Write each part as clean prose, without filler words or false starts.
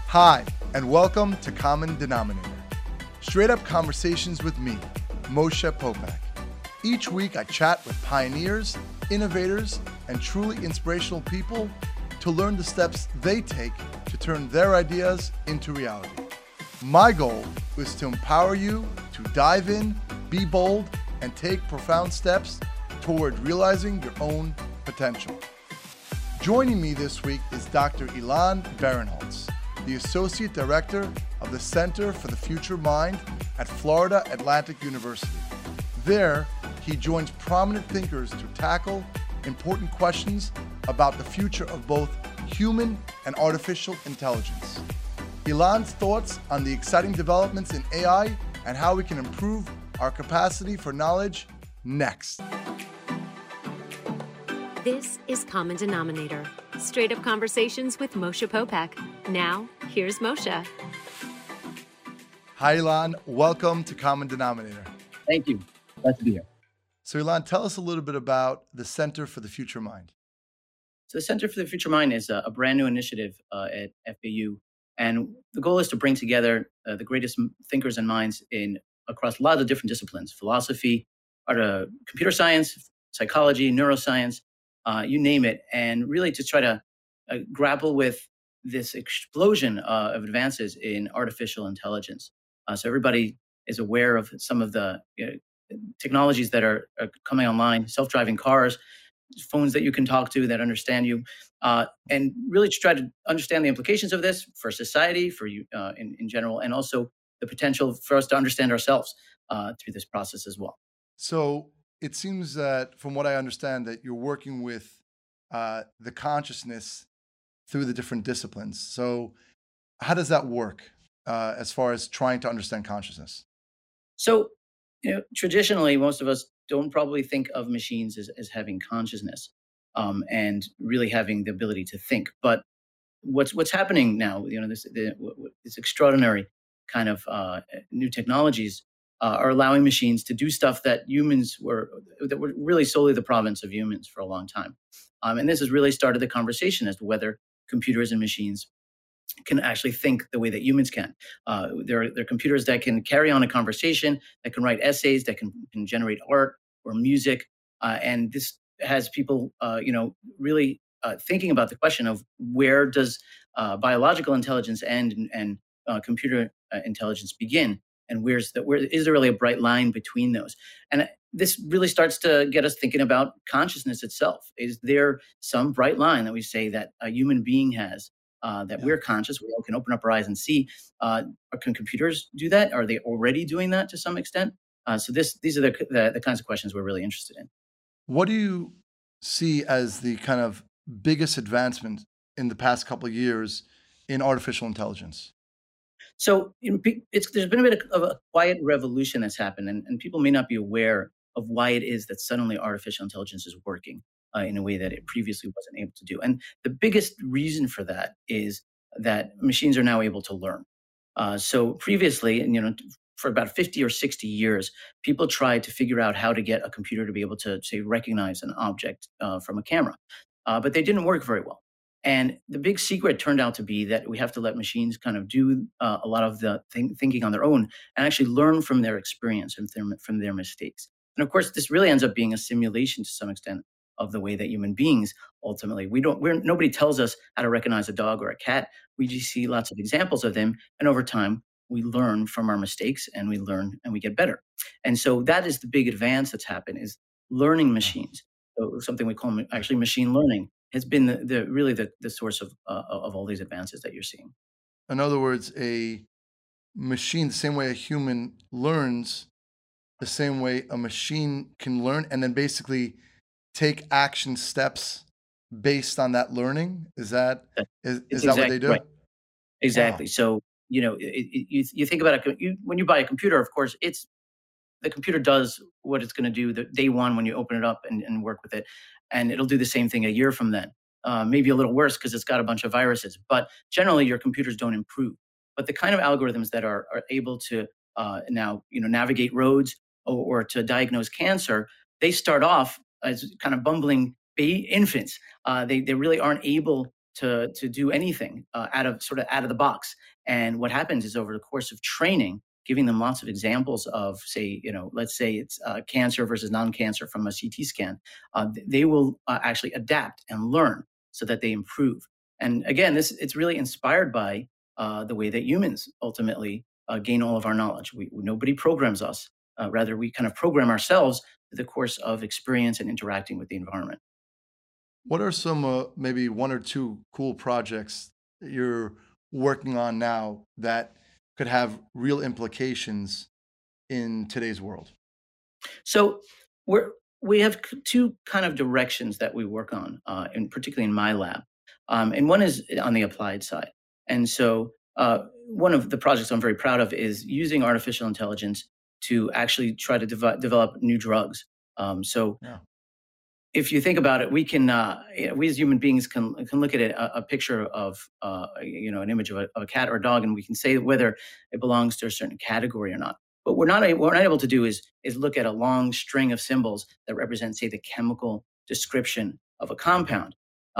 Hi, and welcome to Common Denominator. Straight up conversations with me, Moshe Popak. Each week I chat with pioneers, innovators, and truly inspirational people to learn the steps they take to turn their ideas into reality. My goal is to empower you to dive in, be bold, and take profound steps toward realizing your own potential. Joining me this week is Dr. Ilan Barinholtz, the Associate Director of the Center for the Future Mind at Florida Atlantic University. There, he joins prominent thinkers to tackle important questions about the future of both human and artificial intelligence. Ilan's thoughts on the exciting developments in AI and how we can improve our capacity for knowledge next. This is Common Denominator, straight up conversations with Moshe Popak. Now, here's Moshe. Hi, Ilan. Welcome to Common Denominator. Thank you. Glad to be here. So, Ilan, tell us a little bit about the Center for the Future Mind. So the Center for the Future Mind is a brand new initiative at FAU. And the goal is to bring together the greatest thinkers and minds across a lot of different disciplines: philosophy, computer science, psychology, neuroscience, you name it, and really to try to grapple with this explosion of advances in artificial intelligence. So everybody is aware of some of the technologies that are coming online: self-driving cars, phones that you can talk to that understand you, and really to try to understand the implications of this for society, for you in general, and also the potential for us to understand ourselves through this process as well. So it seems that, from what I understand, that you're working with the consciousness through the different disciplines. So how does that work as far as trying to understand consciousness? So, traditionally, most of us don't probably think of machines as having consciousness and really having the ability to think. But what's happening now, this extraordinary kind of new technologies are allowing machines to do stuff that were really solely the province of humans for a long time. And this has really started the conversation as to whether computers and machines can actually think the way that humans can. There are computers that can carry on a conversation, that can write essays, that can generate art or music. And this has people, really thinking about the question of where does biological intelligence end and computer intelligence begin? And where is there really a bright line between those? And this really starts to get us thinking about consciousness itself. Is there some bright line that we say that a human being has? That we're conscious, we all can open up our eyes and see. Can computers do that? Are they already doing that to some extent? So these are the kinds of questions we're really interested in. What do you see as the kind of biggest advancement in the past couple of years in artificial intelligence? So there's been a bit of a quiet revolution that's happened, and people may not be aware of why it is that suddenly artificial intelligence is working in a way that it previously wasn't able to do. And the biggest reason for that is that machines are now able to learn. So previously, for about 50 or 60 years, people tried to figure out how to get a computer to be able to, say, recognize an object from a camera. But they didn't work very well. And the big secret turned out to be that we have to let machines kind of do a lot of the thinking on their own and actually learn from their experience and from their mistakes. And of course, this really ends up being a simulation to some extent of the way that human beings ultimately, nobody tells us how to recognize a dog or a cat. We just see lots of examples of them. And over time, we learn from our mistakes and we learn and we get better. And so that is the big advance that's happened, is learning machines. So something we call actually machine learning has been the source of all these advances that you're seeing. In other words, a machine, the same way a human learns, the same way a machine can learn, and then basically take action steps based on that learning. Is that what they do? Right. Exactly. Wow. So, you think about it, when you buy a computer, of course, the computer does what it's going to do the day one when you open it up and work with it. And it'll do the same thing a year from then. Maybe a little worse because it's got a bunch of viruses. But generally, your computers don't improve. But the kind of algorithms that are able to now navigate roads or to diagnose cancer, they start off as kind of bumbling infants. They really aren't able to do anything out of the box. And what happens is over the course of training, giving them lots of examples of, say, let's say it's cancer versus non-cancer from a CT scan, they will actually adapt and learn so that they improve. And again, it's really inspired by the way that humans ultimately gain all of our knowledge. Nobody programs us. Rather, we kind of program ourselves through the course of experience and interacting with the environment. What are some maybe one or two cool projects that you're working on now that could have real implications in today's world? So we have two kind of directions that we work on, and particularly in my lab, and one is on the applied side. And so one of the projects I'm very proud of is using artificial intelligence to actually try to develop new drugs. So Yeah. if you think about it, we can, we as human beings can look at a picture of, an image of a cat or a dog, and we can say whether it belongs to a certain category or not. But what we're not able to do is look at a long string of symbols that represent, say, the chemical description of a compound.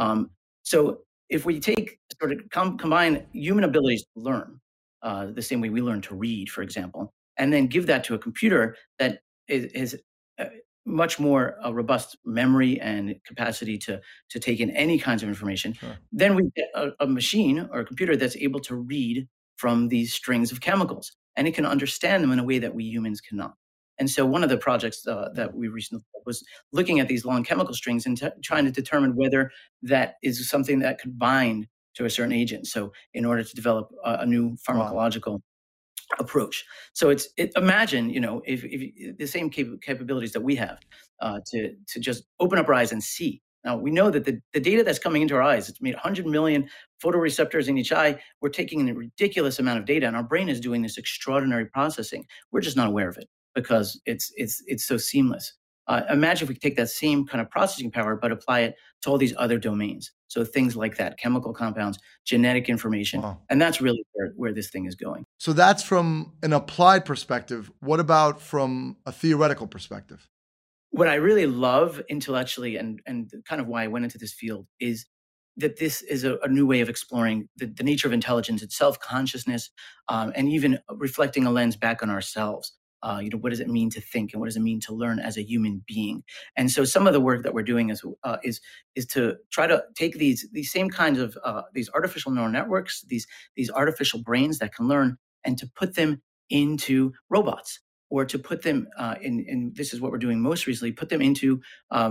So if we take sort of combine human abilities to learn, the same way we learn to read, for example, and then give that to a computer that is much more robust memory and capacity to take in any kinds of information, Sure. then we get a machine or a computer that's able to read from these strings of chemicals, and it can understand them in a way that we humans cannot. And so one of the projects that we recently did was looking at these long chemical strings and trying to determine whether that is something that could bind to a certain agent. So in order to develop a new Wow. pharmacological approach. So imagine, if the same capabilities that we have to just open up our eyes and see. Now we know that the data that's coming into our eyes, it's made 100 million photoreceptors in each eye. We're taking in a ridiculous amount of data, and our brain is doing this extraordinary processing. We're just not aware of it because it's so seamless. Imagine if we could take that same kind of processing power, but apply it to all these other domains. So things like that, chemical compounds, genetic information, Wow. and that's really where this thing is going. So that's from an applied perspective. What about from a theoretical perspective? What I really love intellectually and kind of why I went into this field is that this is a new way of exploring the nature of intelligence itself, consciousness, and even reflecting a lens back on ourselves. What does it mean to think, and what does it mean to learn as a human being? And so, some of the work that we're doing is to try to take these same kinds of these artificial neural networks, these artificial brains that can learn, and to put them into robots, or to put them in. This is what we're doing most recently: put them into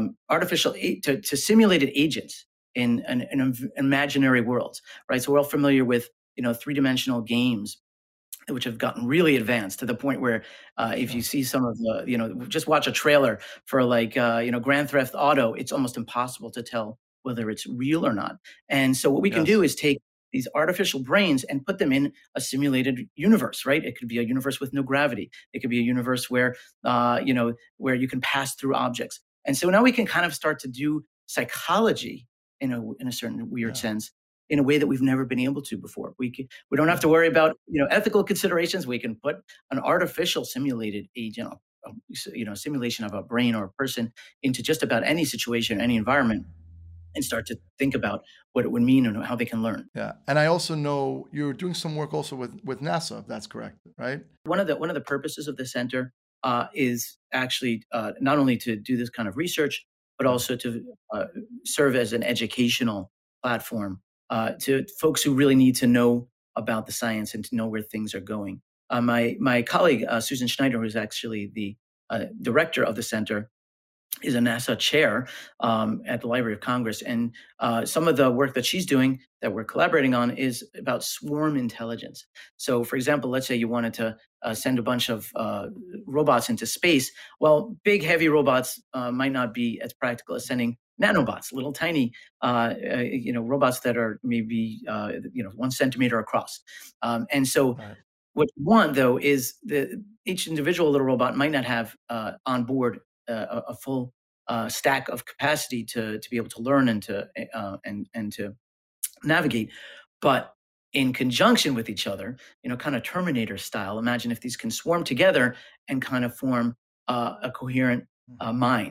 to simulated agents in imaginary worlds, right? So we're all familiar with 3-dimensional games, which have gotten really advanced to the point where if you see some of the, just watch a trailer for like, Grand Theft Auto, it's almost impossible to tell whether it's real or not. And so what we can do Yes. is take these artificial brains and put them in a simulated universe, right? It could be a universe with no gravity. It could be a universe where you can pass through objects. And so now we can kind of start to do psychology in a certain weird Yeah. sense, in a way that we've never been able to before. We don't have to worry about ethical considerations. We can put an artificial simulated agent, simulation of a brain or a person into just about any situation, any environment, and start to think about what it would mean and how they can learn. Yeah. And I also know you're doing some work also with NASA, if that's correct, right? One of the purposes of the center is actually not only to do this kind of research, but also to serve as an educational platform to folks who really need to know about the science and to know where things are going. My colleague Susan Schneider, who is actually the director of the center, is a NASA chair at the Library of Congress. And some of the work that she's doing that we're collaborating on is about swarm intelligence. So, for example, let's say you wanted to send a bunch of robots into space. Well, big, heavy robots might not be as practical as sending nanobots, little tiny, robots that are maybe, 1 centimeter across. And so Right. what you want, though, is each individual little robot might not have on board a full stack of capacity to be able to learn and to navigate, but in conjunction with each other, kind of Terminator style. Imagine if these can swarm together and kind of form a coherent mind.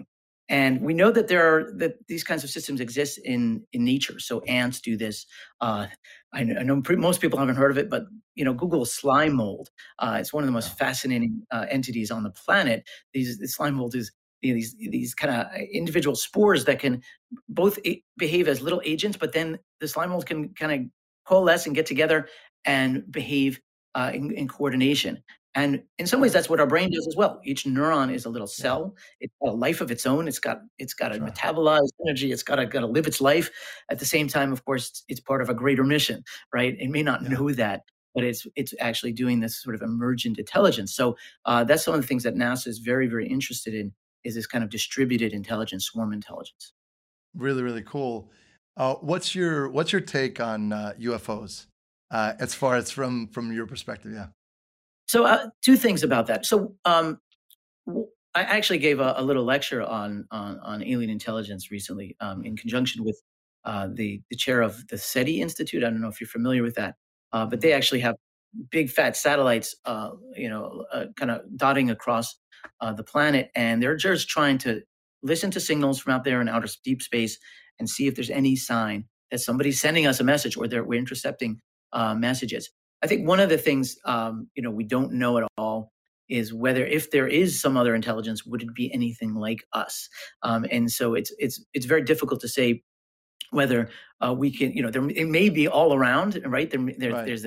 And we know that that these kinds of systems exist in nature. So ants do this. Uh, I know most people haven't heard of it, but Google slime mold. It's one of the most fascinating entities on the planet. The slime mold is these kind of individual spores that can both behave as little agents, but then the slime mold can kind of coalesce and get together and behave in coordination. And in some ways, that's what our brain does as well. Each neuron is a little cell. It's got a life of its own. It's got to metabolize energy. It's got to live its life. At the same time, of course, it's part of a greater mission, right? It may not know that, but it's actually doing this sort of emergent intelligence. So that's some of the things that NASA is very, very interested in, is this kind of distributed intelligence, swarm intelligence. Really, really cool. What's your take on UFOs as far as from your perspective? Yeah. So two things about that. So I actually gave a little lecture on alien intelligence recently in conjunction with the chair of the SETI Institute. I don't know if you're familiar with that, but they actually have big fat satellites, kind of dotting across the planet, and they're just trying to listen to signals from out there in outer deep space and see if there's any sign that somebody's sending us a message or that we're intercepting messages. I think one of the things we don't know at all is whether, if there is some other intelligence, would it be anything like us? And so it's very difficult to say whether we can, it may be all around, right? There's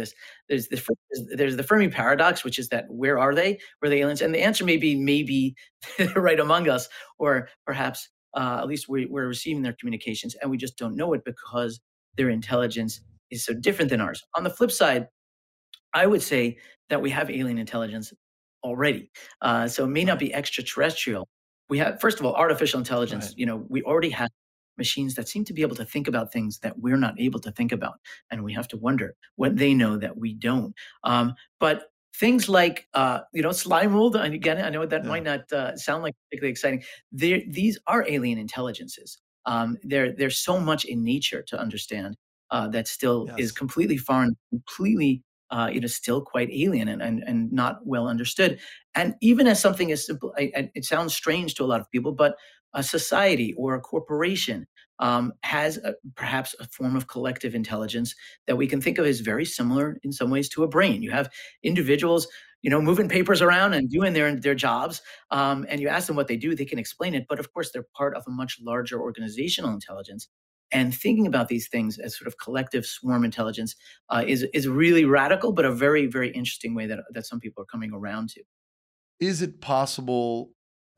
the Fermi paradox, which is that where are they? Where are the aliens? And the answer may be they're right among us, or perhaps at least we're receiving their communications, and we just don't know it because their intelligence is so different than ours. On the flip side, I would say that we have alien intelligence already. So it may not be extraterrestrial. We have, first of all, artificial intelligence. Right. We already have machines that seem to be able to think about things that we're not able to think about. And we have to wonder what they know that we don't. But things like, slime mold, and again, I know that might not sound like particularly exciting. These are alien intelligences. There's so much in nature to understand that still is completely foreign, completely still quite alien and not well understood. And even as something as simple, it sounds strange to a lot of people, but a society or a corporation has perhaps a form of collective intelligence that we can think of as very similar in some ways to a brain. You have individuals, moving papers around and doing their jobs, and you ask them what they do, they can explain it. But of course, they're part of a much larger organizational intelligence. And thinking about these things as sort of collective swarm intelligence is really radical, but a very, very interesting way that some people are coming around to. Is it possible?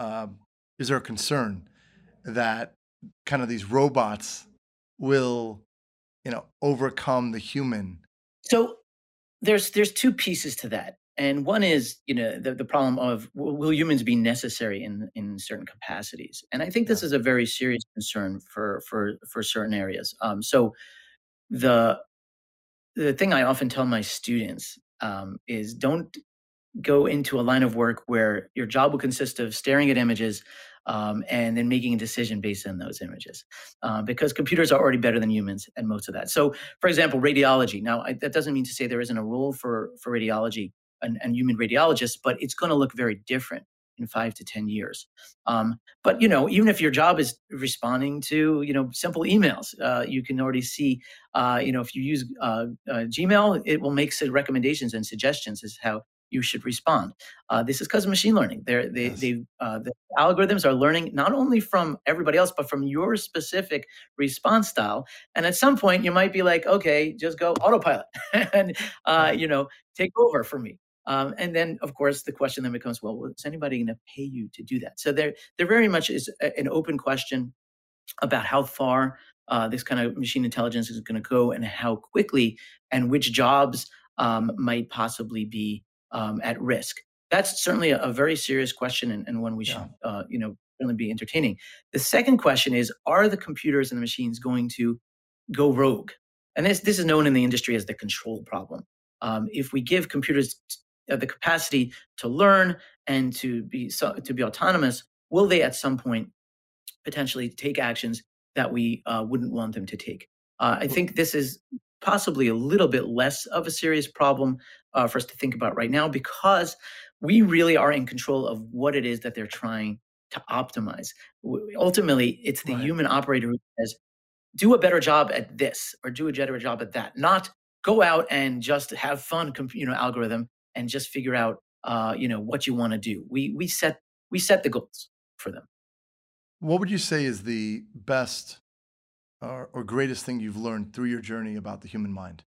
Is there a concern that kind of these robots will, overcome the human? So there's two pieces to that. And one is, the problem of, will humans be necessary in certain capacities? And I think this is a very serious concern for certain areas. So the thing I often tell my students is, don't go into a line of work where your job will consist of staring at images and then making a decision based on those images, because computers are already better than humans at most of that. So, for example, radiology. Now, that doesn't mean to say there isn't a role for radiology and human radiologists, but it's going to look very different in 5 to 10 years. But even if your job is responding to simple emails, you can already see if you use Gmail, it will make recommendations and suggestions as how you should respond. This is because of machine learning. The algorithms are learning not only from everybody else, but from your specific response style. And at some point, you might be like, okay, just go autopilot and take over for me. And then, of course, the question then becomes, well, is anybody going to pay you to do that? So there very much is an open question about how far this kind of machine intelligence is going to go, and how quickly, and which jobs might possibly be at risk. That's certainly a very serious question, and one we should certainly be entertaining. The second question is, are the computers and the machines going to go rogue? And this is known in the industry as the control problem. If we give computers the capacity to learn and to be autonomous, will they at some point potentially take actions that we wouldn't want them to take? I think this is possibly a little bit less of a serious problem for us to think about right now, because we really are in control of what it is that they're trying to optimize. Ultimately, it's the Right. human operator who says, do a better job at this or do a better job at that, not go out and just have fun, algorithm and just figure out, what you want to do. We set the goals for them. What would you say is the best or greatest thing you've learned through your journey about the human mind?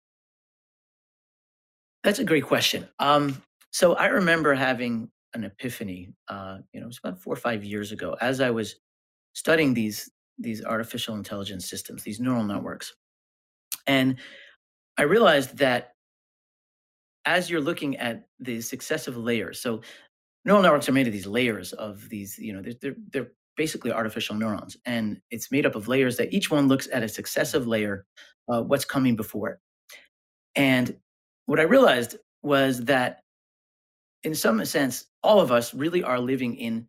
That's a great question. So I remember having an epiphany. It was about 4 or 5 years ago, as I was studying these artificial intelligence systems, these neural networks, and I realized that as you're looking at the successive layers, so neural networks are made of these layers of these, they're basically artificial neurons, and it's made up of layers that each one looks at a successive layer, what's coming before it. And what I realized was that in some sense, all of us really are living in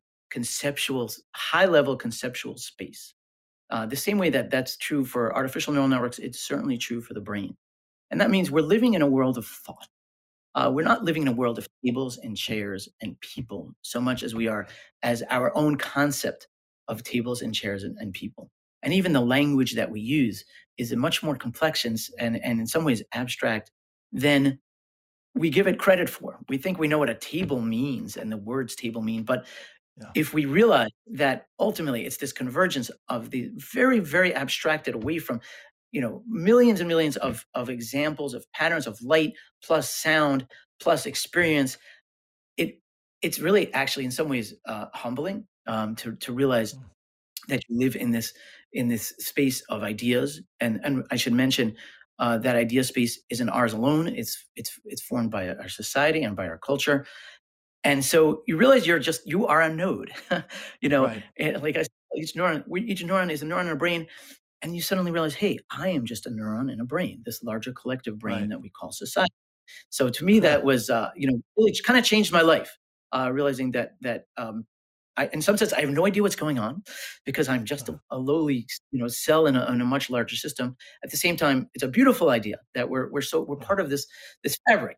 high level conceptual space. The same way that that's true for artificial neural networks, it's certainly true for the brain. And that means we're living in a world of thought. We're not living in a world of tables and chairs and people so much as we are as our own concept of tables and chairs and people. And even the language that we use is a much more complex and in some ways abstract than we give it credit for. We think we know what a table means and the words table mean, but Yeah. if we realize that ultimately it's this convergence of the very, very abstracted away from, millions and millions of examples of patterns of light plus sound plus experience, it's really actually in some ways humbling to realize Mm. that you live in this space of ideas. And I should mention that idea space isn't ours alone. It's formed by our society and by our culture. And so you realize you are a node. Right. And like I said, each neuron is a neuron in a brain, and you suddenly realize, hey, I am just a neuron in a brain, this larger collective brain Right. that we call society. So to me, that was really kind of changed my life. Realizing that in some sense, I have no idea what's going on because I'm just a lowly, cell in a much larger system. At the same time, it's a beautiful idea that we're part of this fabric,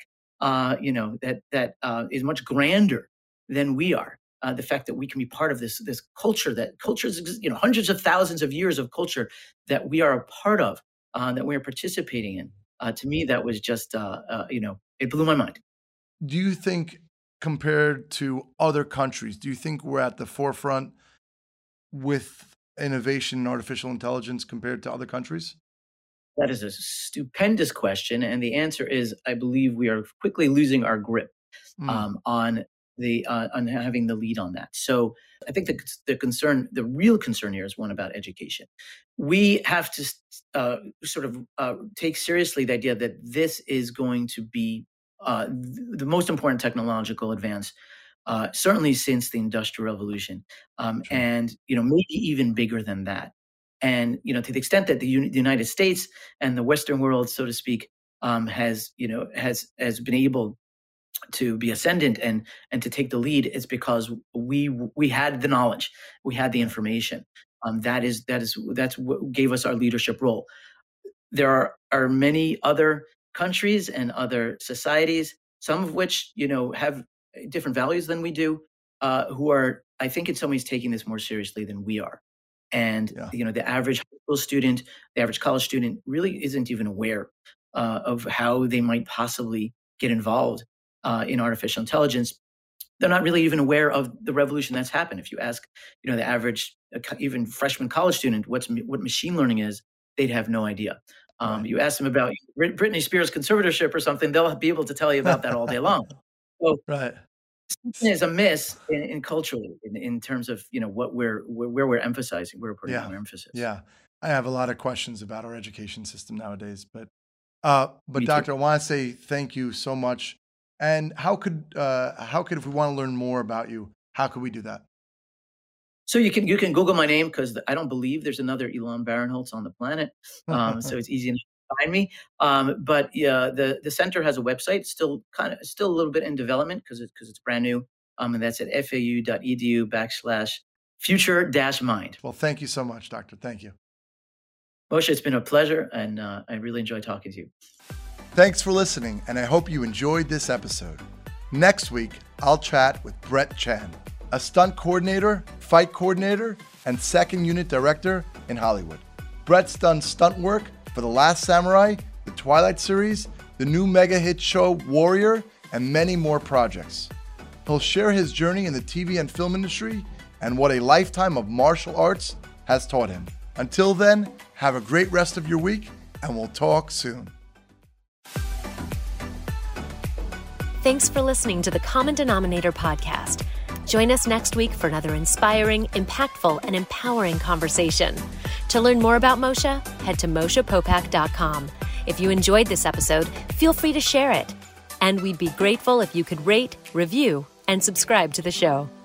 that is much grander than we are. The fact that we can be part of this culture, that cultures, hundreds of thousands of years of culture that we are a part of, that we are participating in. To me, that was just, it blew my mind. Do you think, compared to other countries, do you think we're at the forefront with innovation in artificial intelligence compared to other countries? That is a stupendous question, and the answer is, I believe we are quickly losing our grip Mm. on having the lead on that. So I think the real concern here is one about education. We have to sort of take seriously the idea that this is going to be the most important technological advance, certainly since the Industrial Revolution, Sure. and maybe even bigger than that. And to the extent that the United States and the Western world, so to speak, has been able to be ascendant and to take the lead, is because we had the knowledge, we had the Right. information. That's what gave us our leadership role. There are many other countries and other societies, some of which have different values than we do, who are, I think, in some ways taking this more seriously than we are. And Yeah. the average high school student, the average college student, really isn't even aware of how they might possibly get involved in artificial intelligence. They're not really even aware of the revolution that's happened. If you ask, the average, even freshman college student, what machine learning is, they'd have no idea. Right. You ask them about Britney Spears' conservatorship or something, they'll be able to tell you about that all day long. So Right. something is amiss in culturally in terms of what where we're emphasizing, where we're putting Yeah. our emphasis. Yeah. I have a lot of questions about our education system nowadays, but Me too. doctor, I want to say thank you so much. And how could if we want to learn more about you, how could we do that? So you can Google my name because I don't believe there's another Elon Barinholtz on the planet. So it's easy enough to find me. But yeah, the center has a website, still a little bit in development because it's brand new. And that's at fau.edu/future-mind. Well, thank you so much, doctor. Thank you. Moshe, it's been a pleasure, and I really enjoy talking to you. Thanks for listening, and I hope you enjoyed this episode. Next week, I'll chat with Brett Chan, a stunt coordinator, fight coordinator, and second unit director in Hollywood. Brett's done stunt work for The Last Samurai, the Twilight series, the new mega hit show Warrior, and many more projects. He'll share his journey in the TV and film industry and what a lifetime of martial arts has taught him. Until then, have a great rest of your week, and we'll talk soon. Thanks for listening to the Common Denominator podcast. Join us next week for another inspiring, impactful, and empowering conversation. To learn more about Moshe, head to MoshePopak.com. If you enjoyed this episode, feel free to share it. And we'd be grateful if you could rate, review, and subscribe to the show.